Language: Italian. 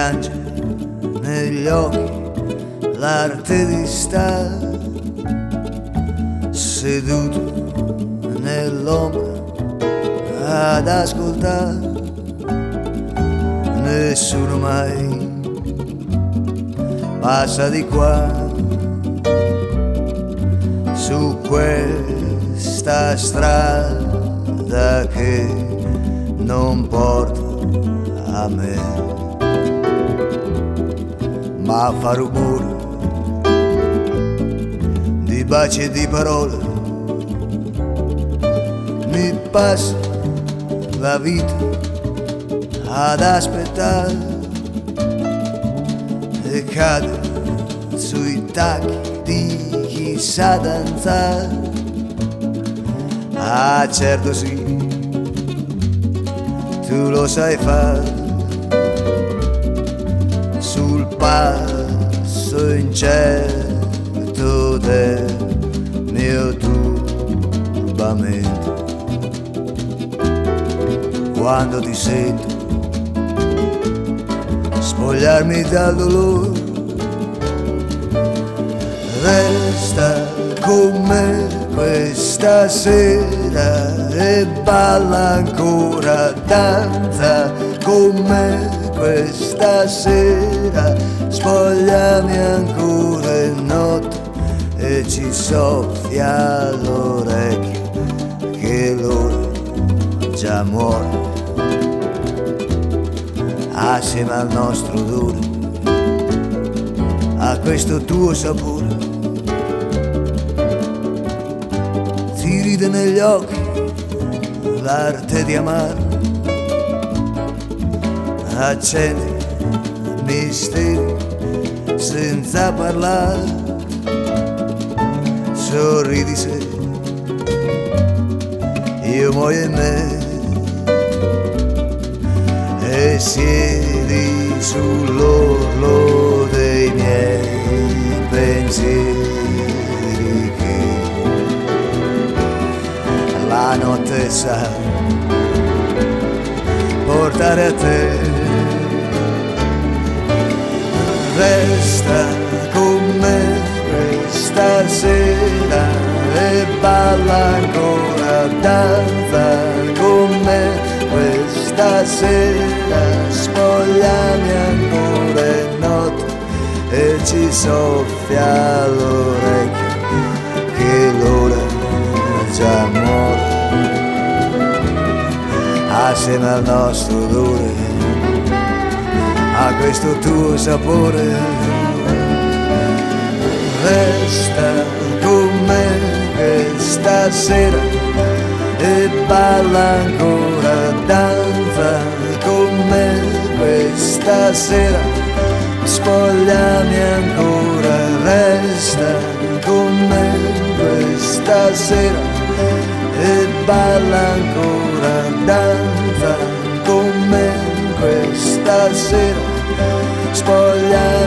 piange negli occhi l'arte di stare seduto nell'ombra ad ascoltare. Nessuno mai passa di qua su questa strada che non porta a me, ma fa rumore di baci e di parole. Mi passa la vita ad aspettare e cade sui tacchi di chi sa danzare. Ah, certo sì, tu lo sai fare, sul passo incerto del mio turbamento. Quando ti sento spogliarmi dal dolore, resta con me questa sera e balla ancora, danza con me questa sera, spogliami ancora in notte e ci soffia all'orecchio che l'ora già muore assieme al nostro odore, a questo tuo sapore. Ti ride negli occhi l'arte di amare, accendi misteri senza parlare, sorridi se io muoio in me e siedi sull'orlo dei miei pensieri che la notte sa portare a te. Resta con me questa sera e balla ancora, danza con me questa sera, spogliami ancora in notte e ci soffia all'orecchio che l'ora già muore assieme al nostro odore, a questo tuo sapore. Resta con me questa sera e balla ancora, danza con me questa sera, spogliami ancora, resta con me questa sera e balla ancora, danza con me questa sera, spogliami